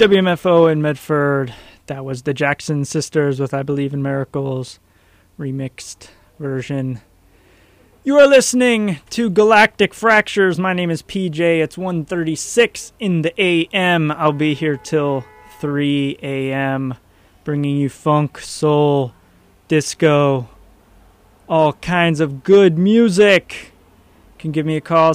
WMFO in Medford. That was the Jackson Sisters with I Believe in Miracles, remixed version. You are listening to Galactic Fractures. My name is PJ. It's 1:36 in the AM. I'll be here till 3 a.m. bringing you funk, soul, disco, all kinds of good music. You can give me a call,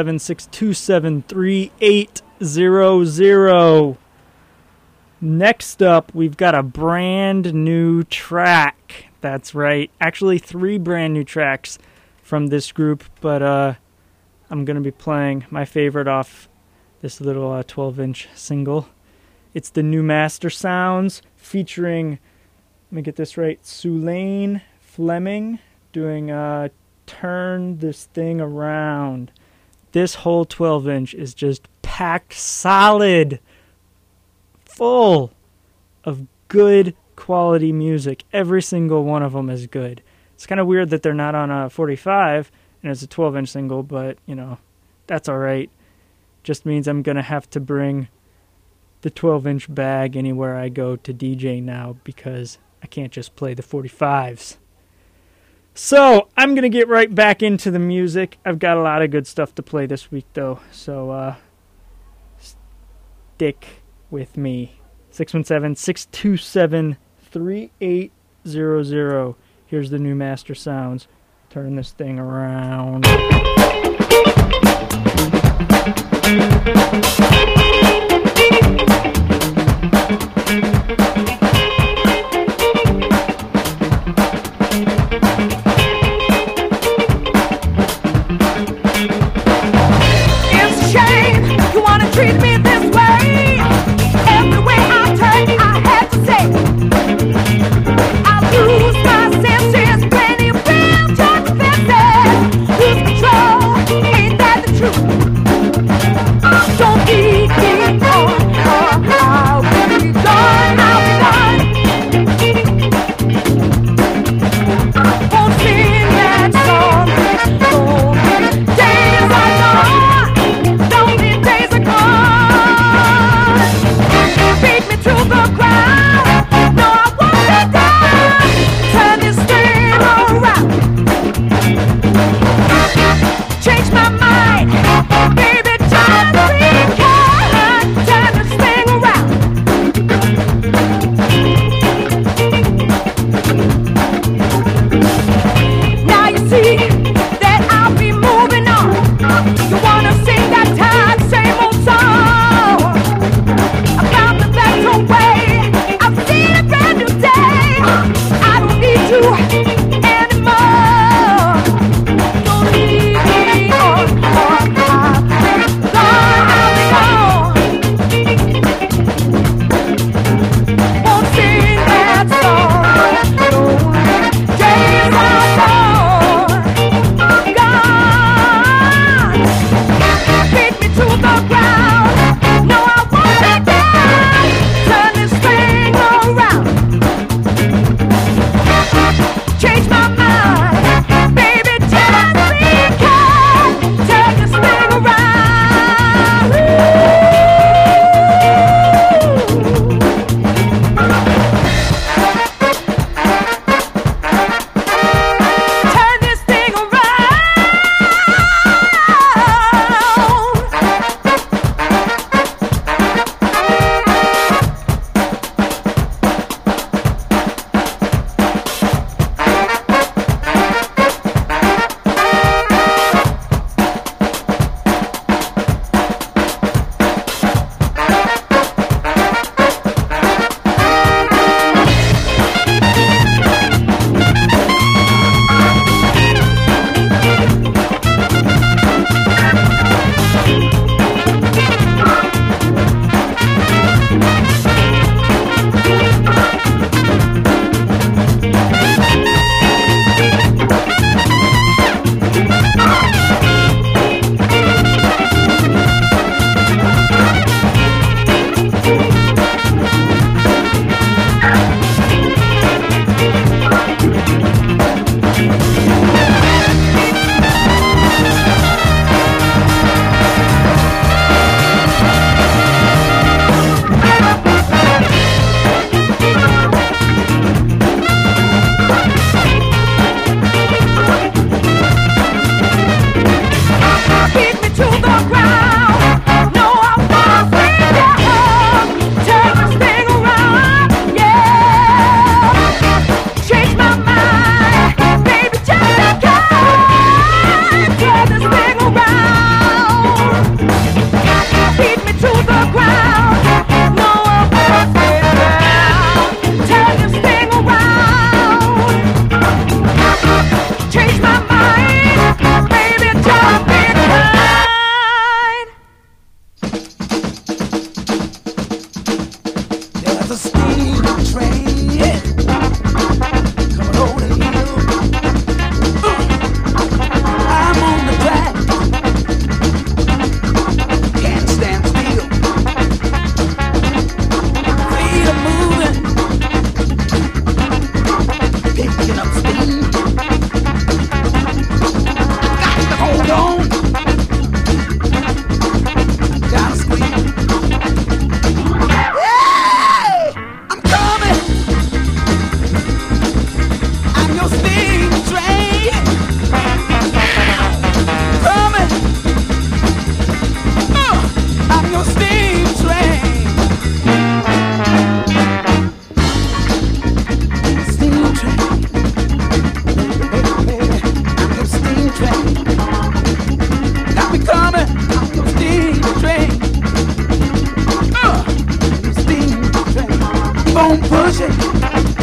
617-627-3800. Next up, we've got a brand new track. That's right. Actually, 3 brand new tracks from this group, but I'm going to be playing my favorite off this little 12-inch single. It's the new Master Sounds featuring, let me get this right, Sulaine Fleming doing Turn This Thing Around. This whole 12-inch is just packed solid, full of good quality music. Every single one of them is good. It's kind of weird that they're not on a 45 and it's a 12-inch single, but, you know, that's all right. Just means I'm going to have to bring the 12-inch bag anywhere I go to DJ now because I can't just play the 45s. So I'm going to get right back into the music. I've got a lot of good stuff to play this week, though, so stick with me. 617-627-3800. Here's the new Master Sounds. Turn this thing around. It's a shame you want to treat me this way. Every way I turn, I have to say I lose my senses when you build your defenses. Lose control, ain't that the truth? Don't eat me.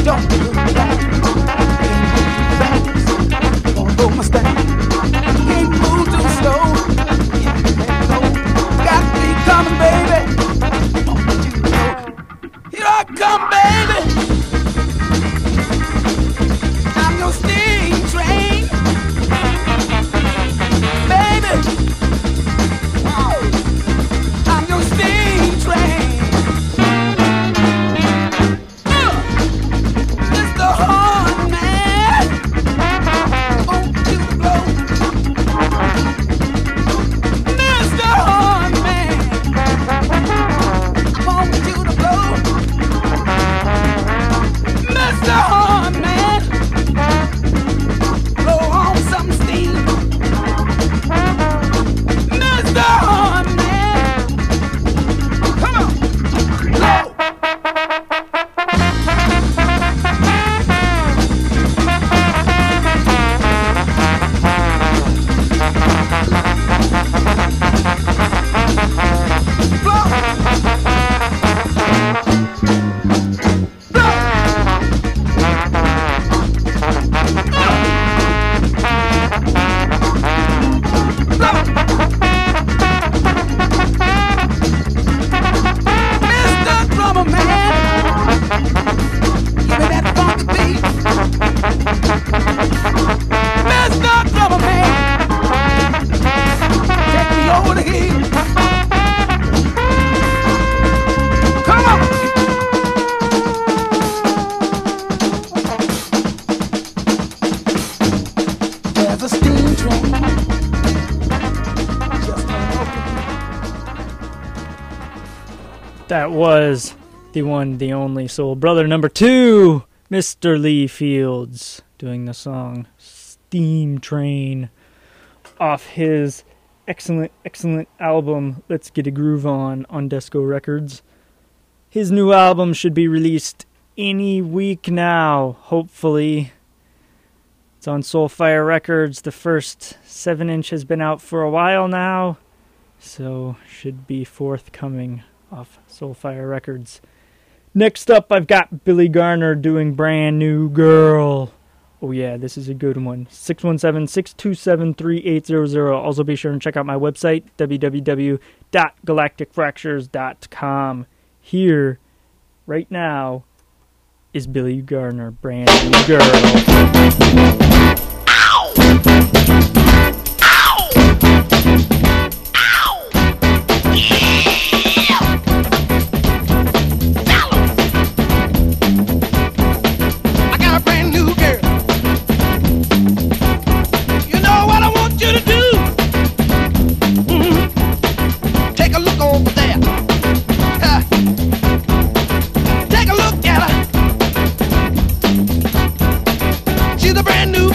Don't do that. Gonna hold my stand. Can't move too slow. Got me coming, baby. Here I come, baby. I'm your steam train, baby. I'm your steam train. Mr. Horn Man, won't you blow? Mr. Horn Man, I want you to blow. Mr. Horn Man, blow on some steam. Mr. Horn Man, come on, blow. Mr. Drummer Man, give me that funky beat. Mr. Drummer Man, take me over the hill. Come on. There's a steam train just That was the one, the only Soul Brother number 2, Mr. Lee Fields, doing the song Steam Train off his excellent album Let's Get a Groove On Desco Records. His new album should be released any week now, hopefully. It's on Soulfire Records. The first 7-inch has been out for a while now, so should be forthcoming off Soulfire Records. Next up, I've got Billy Garner doing Brand New Girl. Oh yeah, this is a good one. 617-627-3800. Also be sure and check out my website, www.galacticfractures.com. Here, right now, is Billy Garner, Brand New Girl. She's a brand new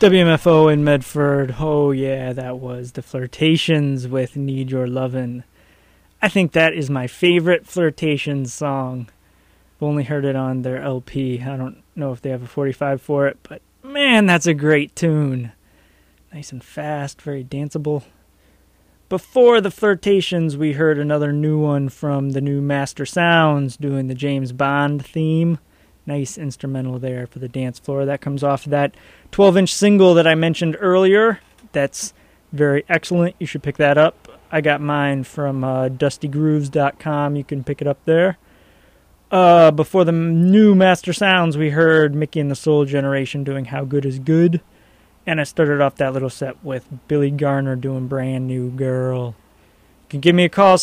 WMFO in Medford. Oh yeah, that was the Flirtations with Need Your Lovin'. I think that is my favorite Flirtations song. I've only heard it on their LP. I don't know if they have a 45 for it, but man, that's a great tune. Nice and fast, very danceable. Before the Flirtations, we heard another new one from the new Master Sounds doing the James Bond theme. Nice instrumental there for the dance floor. That comes off that 12-inch single that I mentioned earlier. That's very excellent. You should pick that up. I got mine from dustygrooves.com. You can pick it up there. Before the new Master Sounds, we heard Mickey and the Soul Generation doing How Good Is Good. And I started off that little set with Billy Garner doing Brand New Girl. You can give me a call,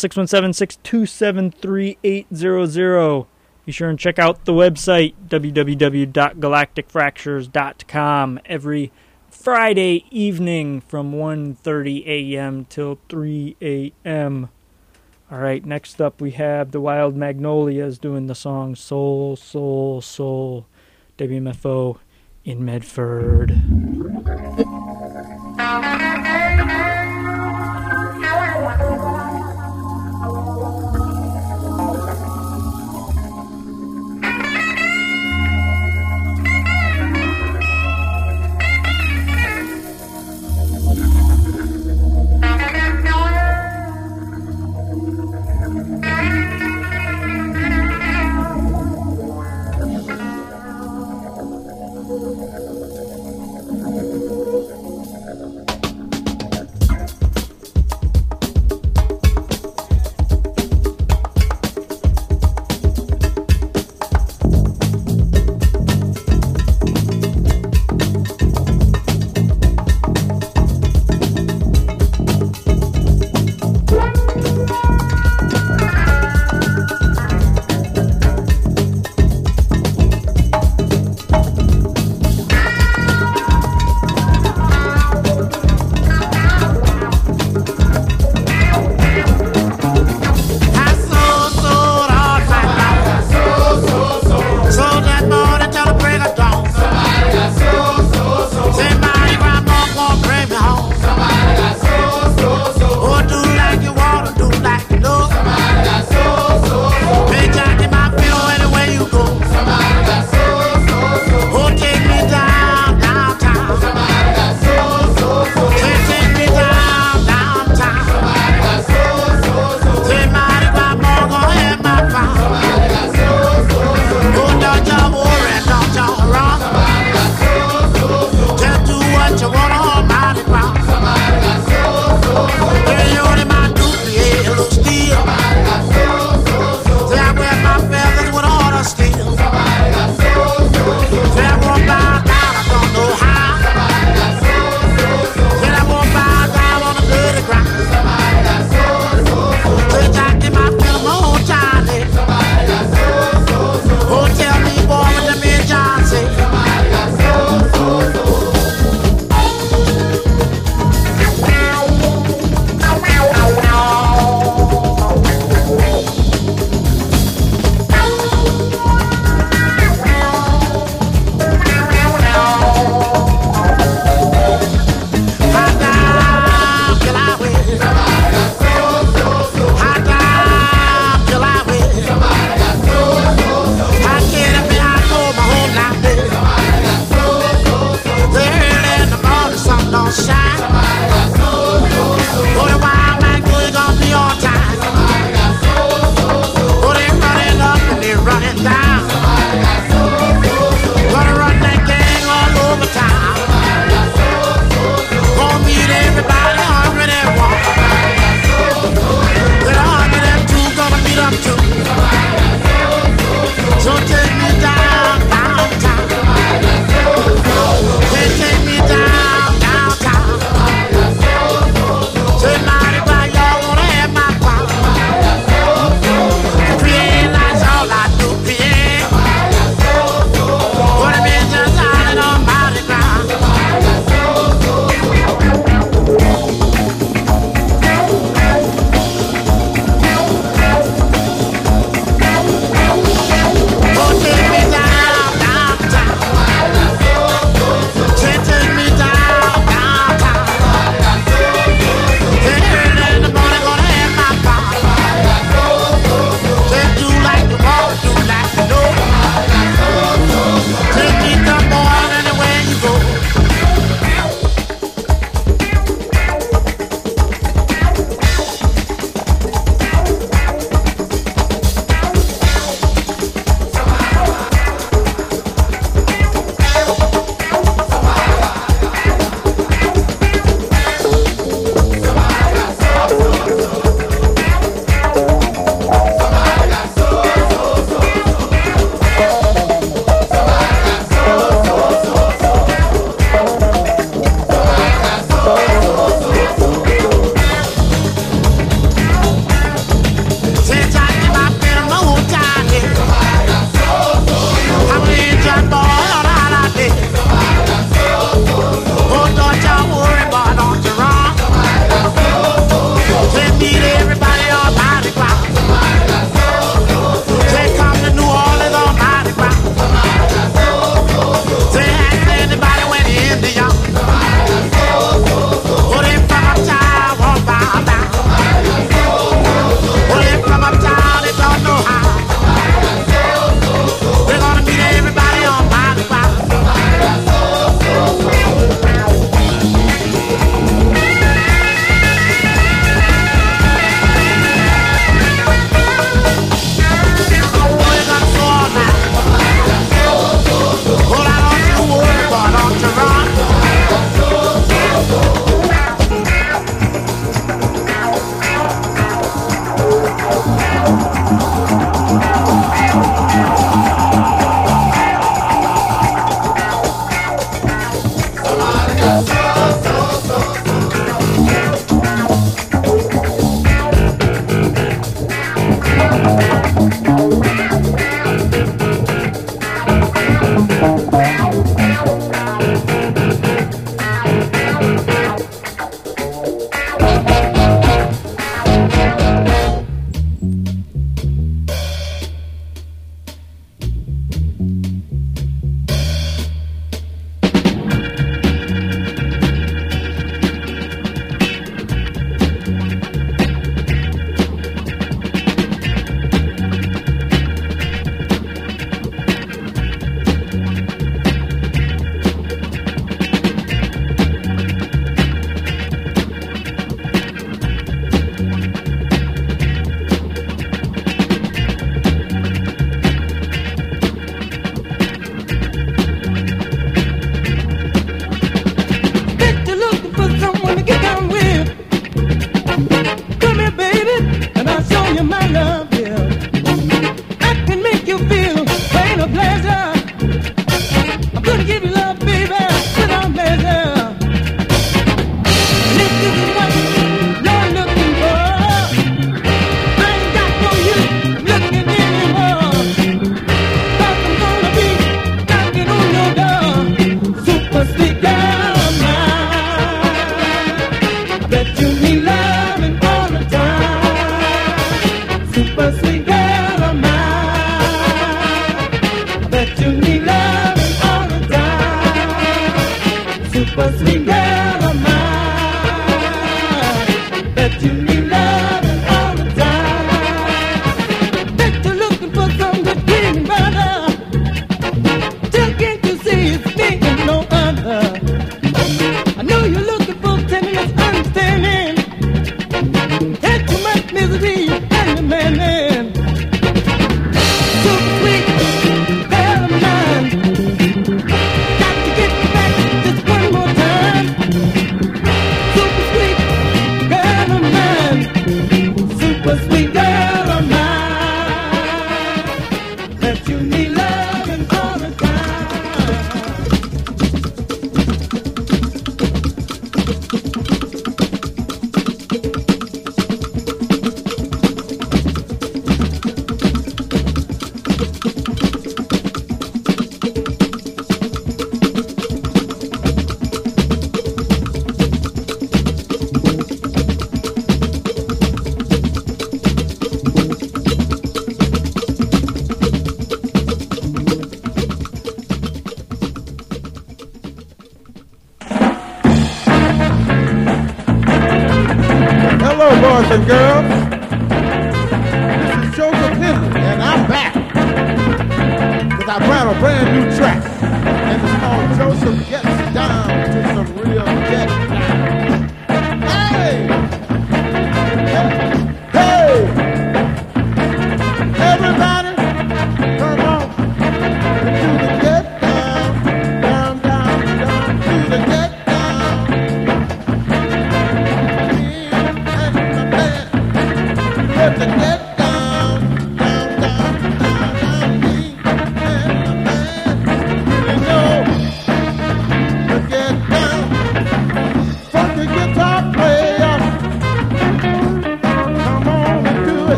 617-627-3800. Be sure and check out the website, www.galacticfractures.com, every Friday evening from 1:30 a.m. till 3 a.m. All right, next up we have the Wild Magnolias doing the song Soul, Soul, Soul. WMFO in Medford.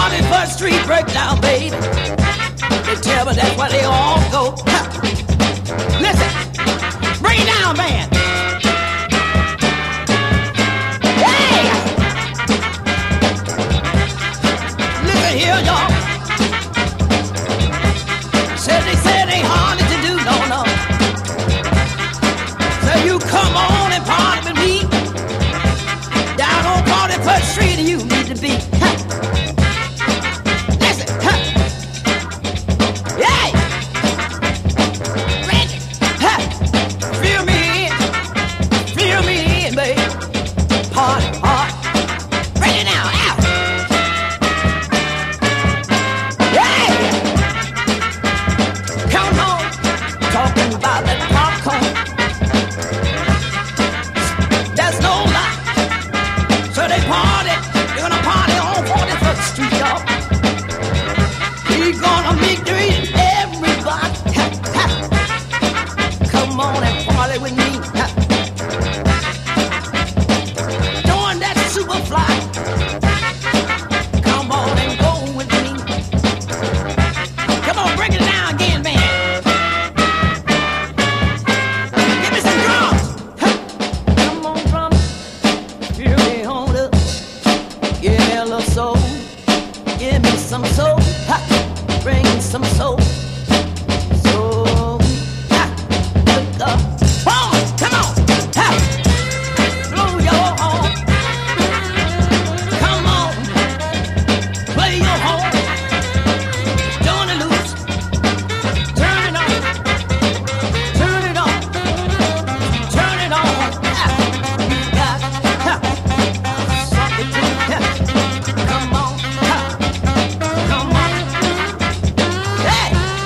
41st Street breakdown, baby. They tell me that's where they all go. Ha. Listen, bring it down, man. Hey! Listen here, y'all. Said ain't hardly to do, no. So you come on and party with me. Down on 41st Street, you need to be. Ha. Listen, ha. Hey! Reggie, ha. Feel me in, baby. Party, party. Bring it now, out. Hey! Come on, talking about that popcorn. There's no lie. So they party. They're gonna party on 41st Street, y'all. We gonna meet everybody. Ha, ha. Come on and party with me. Ha. Doing that super fly. Come on and go with me. Come on, break it down again, man. Give me some drums. Ha. Come on, drums. Feel me on up. Give me a little soul. Give me some soul. Ha. Bring some soul. Soul. Ha. Look up. Horn. Come on. Ha. Blow your horn. Come on. Play your horn. Turn it loose. Turn it on. Turn it on. Turn it on. Ha. You got ha. Something to ha. Come on. Ha. Come on. Hey.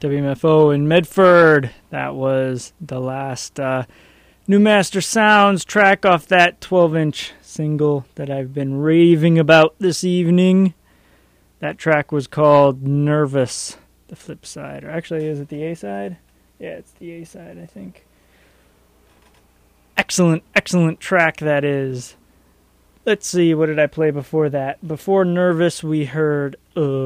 WMFO in Medford. That was the last New Master Sounds track off that 12-inch single that I've been raving about this evening. That track was called Nervous, the flip side. Or actually, is it the A-side? Yeah, it's the A-side, I think. Excellent, excellent track that is. Let's see, what did I play before that? Before Nervous, we heard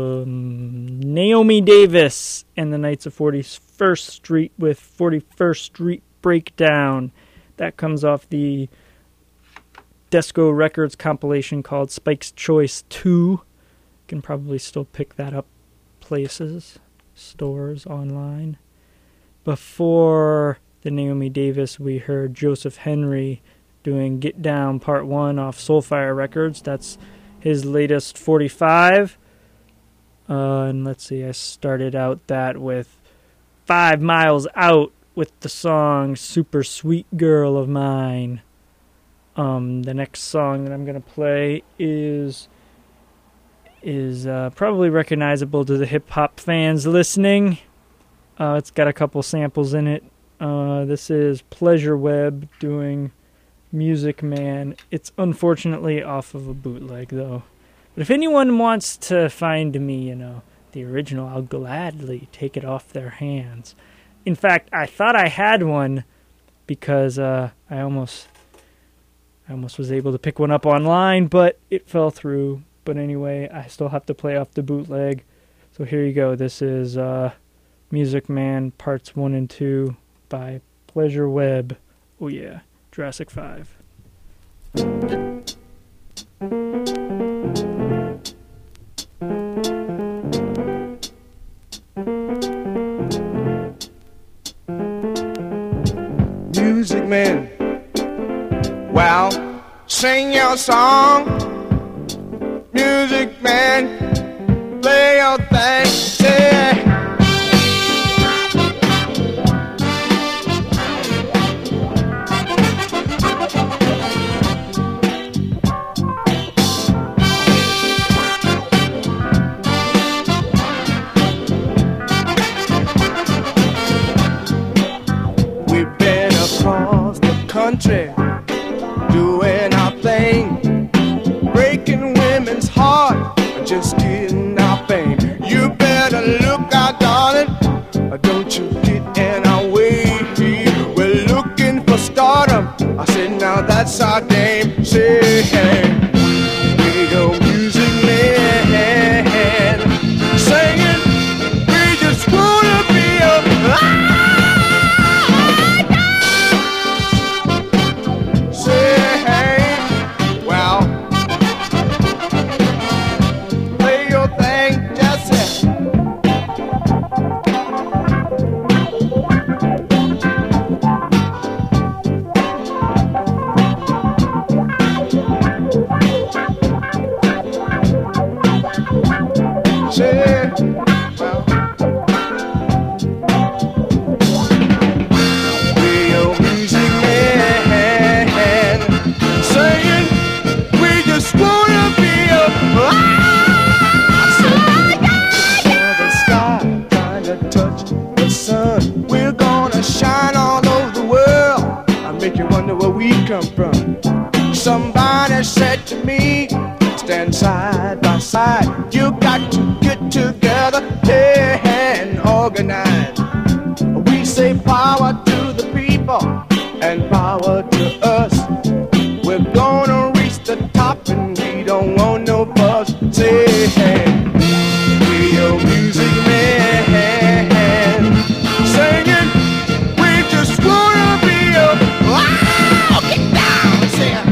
Naomi Davis and the Knights of 41st Street with 41st Street Breakdown. That comes off the Desco Records compilation called Spike's Choice 2. You can probably still pick that up places, stores, online. Before the Naomi Davis, we heard Joseph Henry doing Get Down Part 1 off Soulfire Records. That's his latest 45. And let's see, I started out that with 5 Miles Out with the song Super Sweet Girl of Mine. The next song that I'm going to play is probably recognizable to the hip-hop fans listening. It's got a couple samples in it. This is Pleasure Web doing Music Man. It's unfortunately off of a bootleg, though. But if anyone wants to find me, the original, I'll gladly take it off their hands. In fact, I thought I had one because I almost was able to pick one up online, but it fell through. But anyway, I still have to play off the bootleg. So here you go. This is Music Man Parts 1 and 2 by Pleasure Web. Oh yeah, Jurassic 5. Music Man, well, sing your song. Music Man, play your thing, say. We've been across the country, doing our thing, breaking women's heart, just getting our fame. You better look out, darling, don't you get in our way. We're looking for stardom. I said, now that's our game. Say, hey, we go Music Man, singing, we just wanna be a come from. Somebody said to me, stand side by side. You got to get together, hey, and organize. We say power to the people and power to us. We're gonna reach the top and we don't want no fuss. Say, hey, we your Music Man, singing, we just wanna be a wow, get down, sing.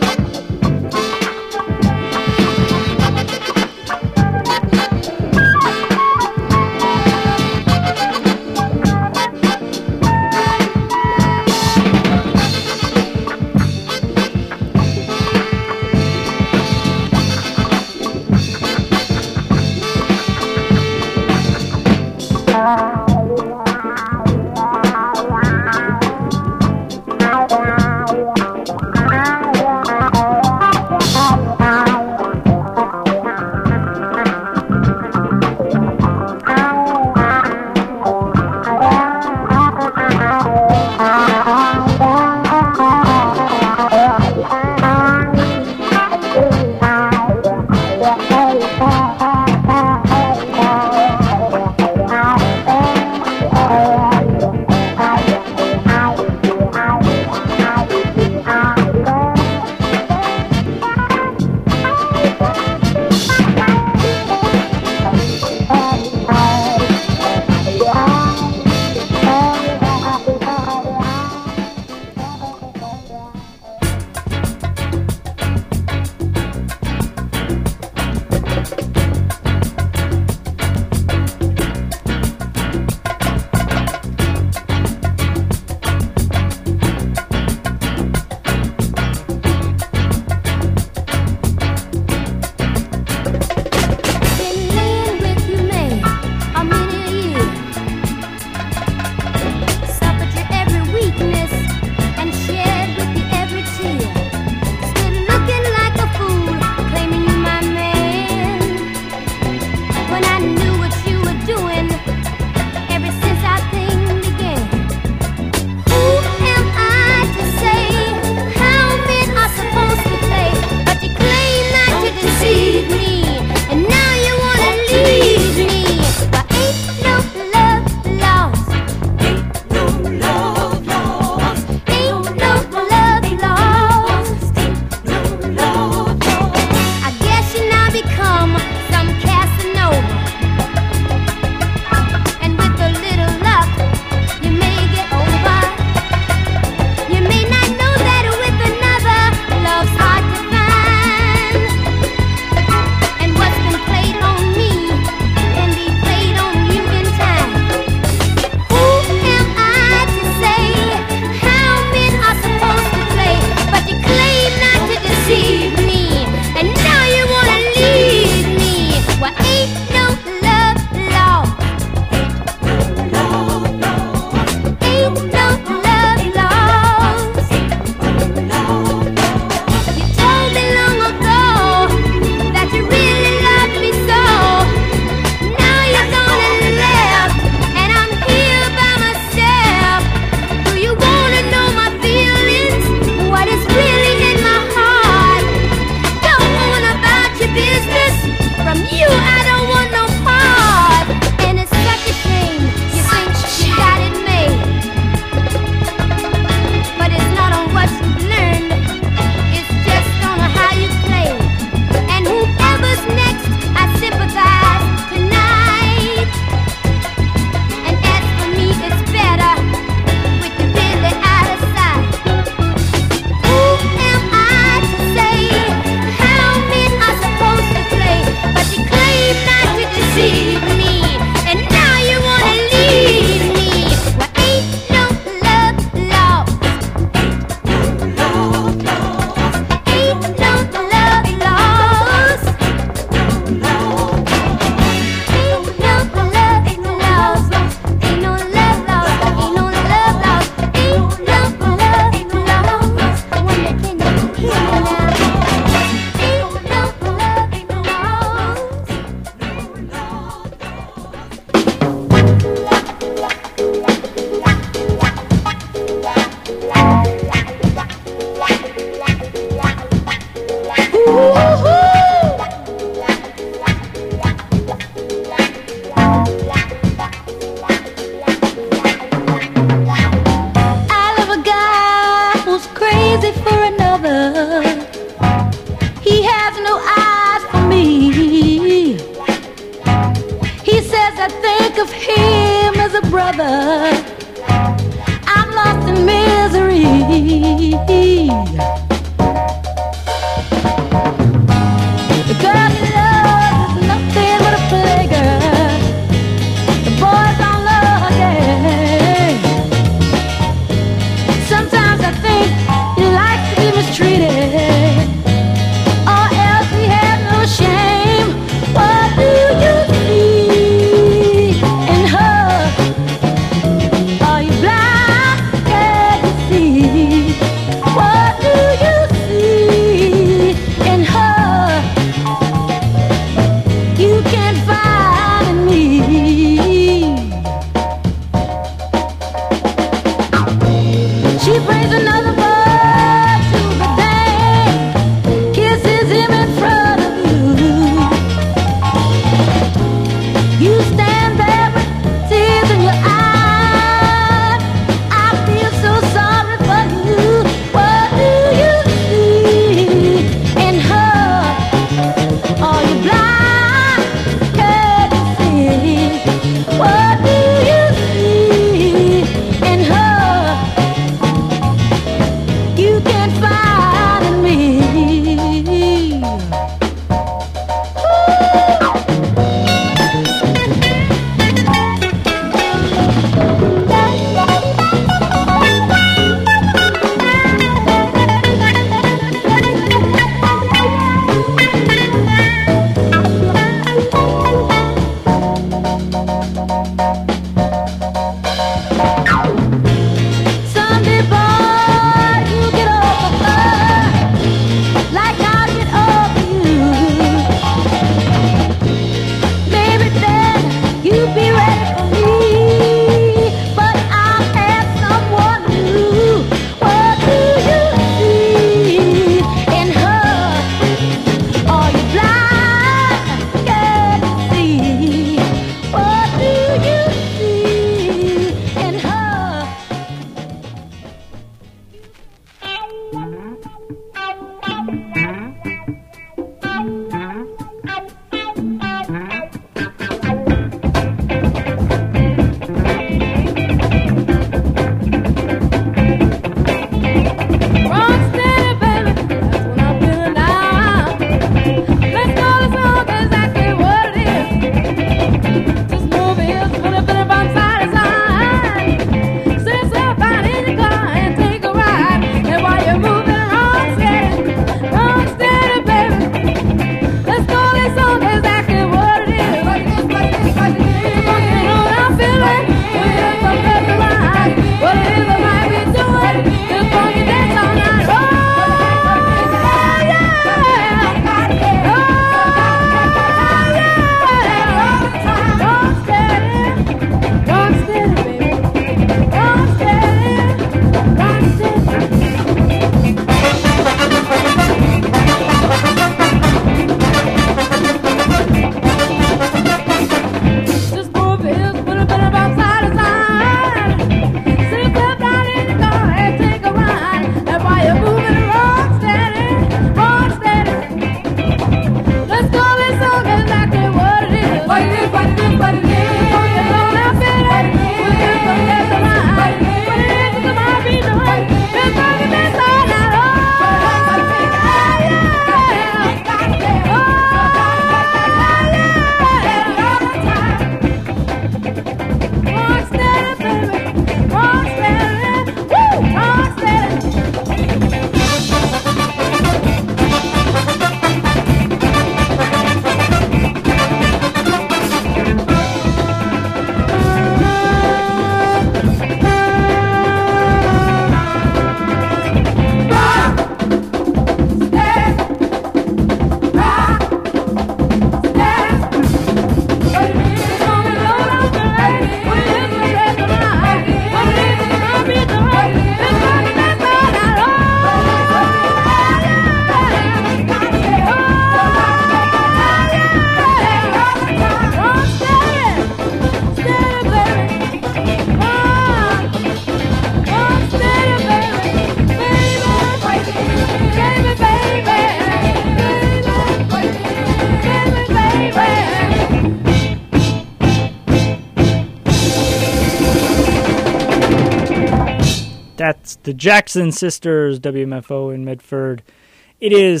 That's the Jackson Sisters, WMFO in Medford. It is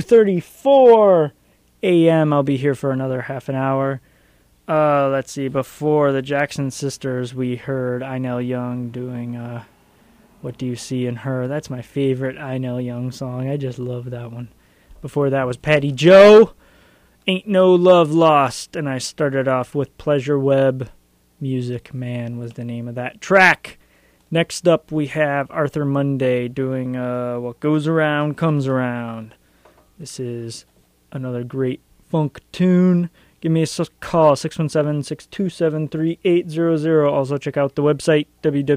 2:34 a.m. I'll be here for another half an hour. Let's see. Before the Jackson Sisters, we heard Einell Young doing What Do You See in Her? That's my favorite Einell Young song. I just love that one. Before that was Patty Joe, Ain't No Love Lost. And I started off with Pleasure Web. Music Man was the name of that track. Next up, we have Arthur Monday doing What Goes Around Comes Around. This is another great funk tune. Give me a call, 617-627-3800. Also check out the website,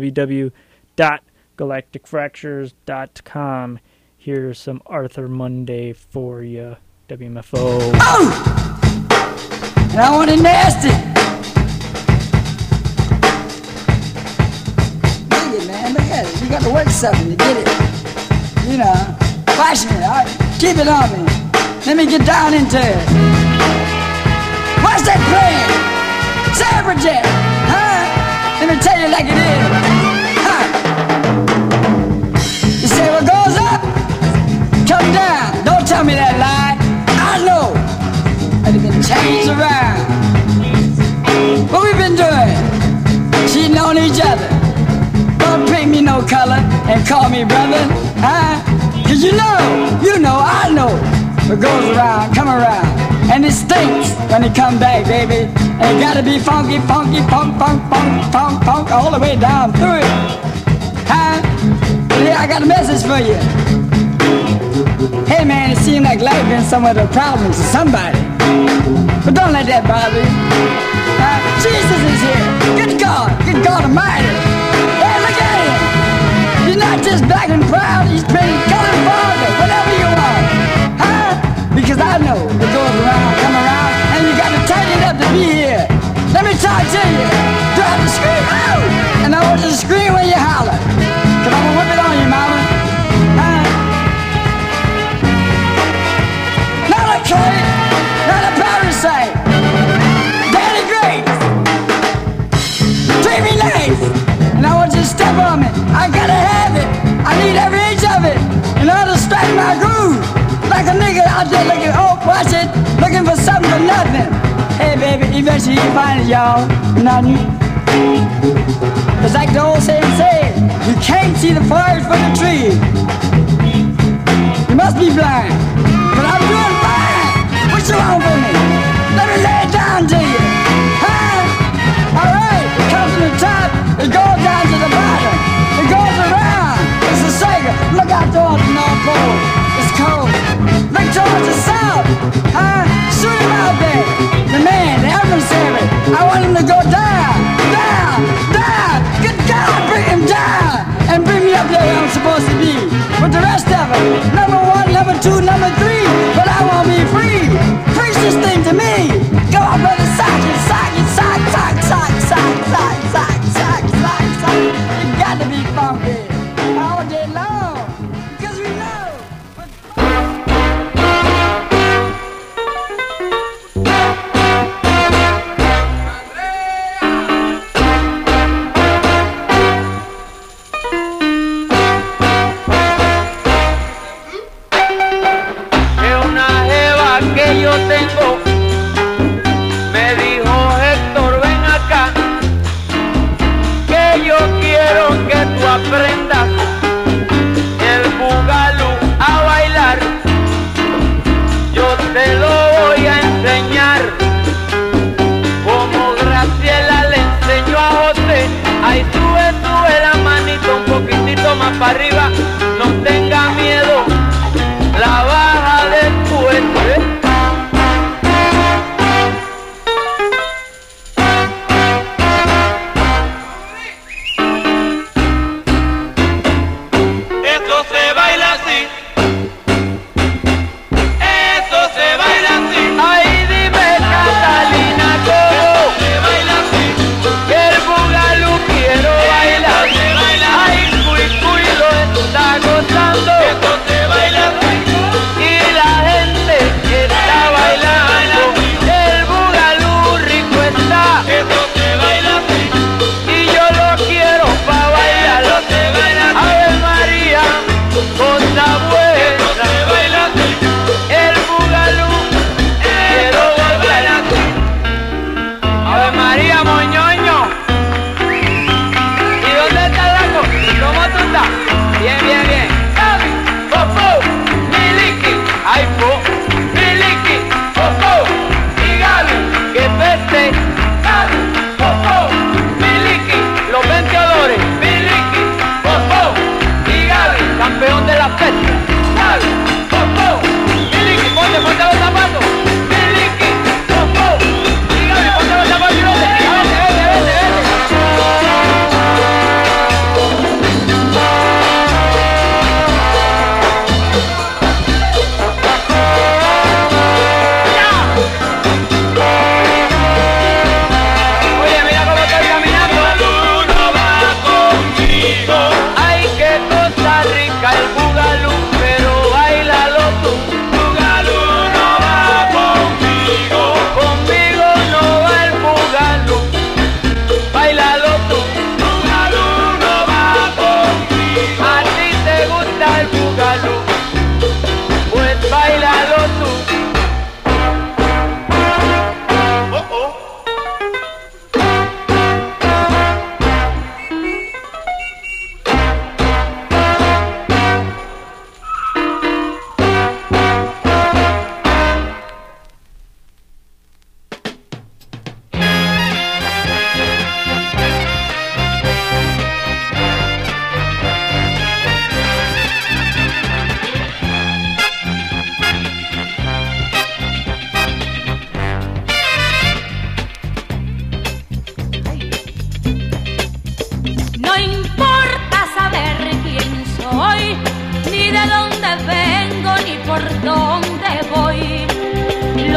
www.galacticfractures.com. Here's some Arthur Monday for you, WMFO. Oh! And I want it nasty. Man, look at it. You got to work something to get it. You know, fashion it. All right. Keep it on me. Let me get down into it. that playing? Suffragette, huh? Let me tell you like it is, huh? You say what goes up, come down. Don't tell me that lie. I know that it can change around. What we been doing? Cheating on each other. Don't paint me no color and call me brother, huh? Cause you know, I know what goes around, come around. And it stinks when it come back, baby. And it gotta be funky, funky, funk, funk, funk, funk, funk, all the way down through it. Huh? Yeah, I got a message for you. Hey man, it seems like life been somewhat of a problem to somebody. But don't let that bother you. Jesus is here. Good God Almighty. Hey, look at him. He's not just black and proud, he's pretty colored father, whatever you want. Huh? Because I know it goes around, come around, and you got to tighten it up to be here. Let me talk to you. Do I have to scream out? And I want you to scream when you holler. Cause I'm gonna whip it on you, mama. Huh? Not a Clay, not a parasite. Daddy Grace. Treat me nice. And I want you to step on me. I gotta have it. I need every inch of it in order to strike my groove. Like a nigga out there looking, oh, watch it, looking for something for nothing. Hey, baby, eventually you find it, y'all. Nothing. It's like the old saying says, you can't see the forest from the trees. You must be blind. But I'm doing fine. What you want from me? Let me lay it down to you. Huh? All right, it comes from the top, it goes down to the bottom. It goes around. It's a cycle. Look out towards the North Pole. It's cold. Look towards the south. Huh? Shoot him out there. The man, the adversary. I want him to go down, down, down. Good God, bring him down. And bring me up there where I'm supposed to be. With the rest of them. Number 1, number 2, number 3. But I want to be free. Preach this thing to me.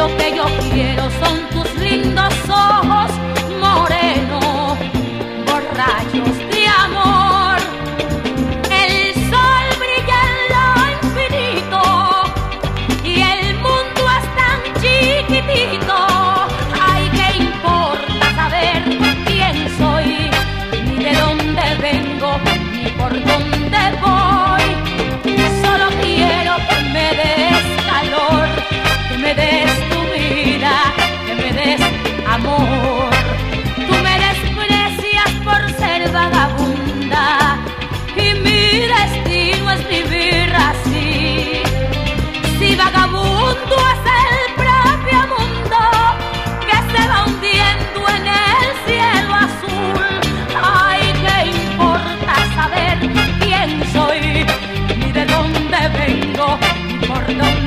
Lo que yo quiero son tus lindos ojos morenos, borrachos de amor. El sol brilla en lo infinito y el mundo es tan chiquitito. Ay, ¿qué importa saber quién soy? Ni de dónde vengo, ni por dónde voy. Solo quiero que me des calor, que me des tu vida, que me des amor. Tú me desprecias por ser vagabunda y mi destino es vivir así. Si vagabundo es el propio mundo que se va hundiendo en el cielo azul. Ay, ¿qué importa saber quién soy? Ni de dónde vengo, ni por dónde